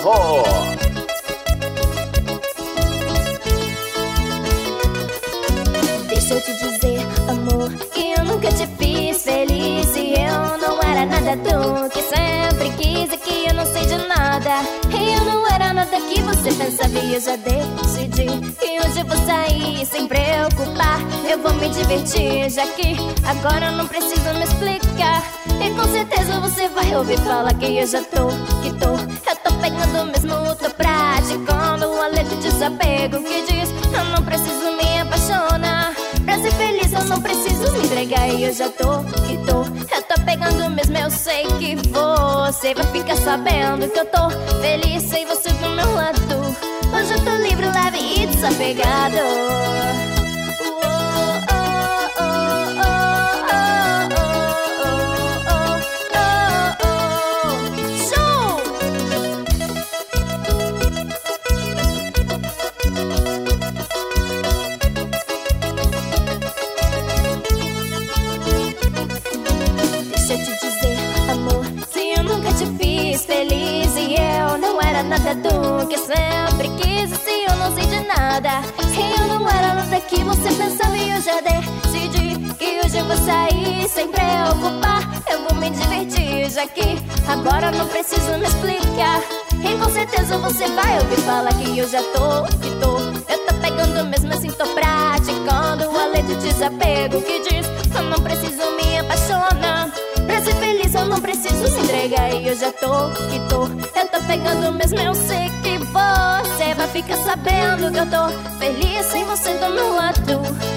favor. Deixa eu te dizer, amor, que eu nunca te fiz feliz. E eu não era nada do que sempre quis. E que eu não sei de nada. E eu não era nada que você pensava. E eu já decidi que hoje eu vou sair sem preocupar. Eu vou me divertir, já que agora eu não preciso me explicar. E com certeza você vai ouvir falar que eu já tô. Eu tô pegando mesmo, eu tô praticando a lei de desapego que diz: eu não preciso me apaixonar. Pra ser feliz eu não preciso me entregar. E eu já tô. Eu tô pegando mesmo, eu sei que você vai ficar sabendo que eu tô feliz sem você do meu lado. Hoje eu tô livre, leve e desapegado. Deixa eu te dizer, amor, se eu nunca te fiz feliz e eu não era nada do que sempre quis. E se eu não sei de nada, se eu não era nada que você pensava. E eu já decidi que hoje eu vou sair sem preocupar. Eu vou me divertir, já que agora eu não preciso me explicar. E com certeza você vai ouvir falar que eu já tô. Eu tô pegando mesmo assim, tô praticando a lei do desapego que diz: eu não preciso me apaixonar. Pra ser feliz eu não preciso me entregar. E eu já tô. Eu tô pegando mesmo, eu sei que você vai ficar sabendo que eu tô feliz sem você do meu lado.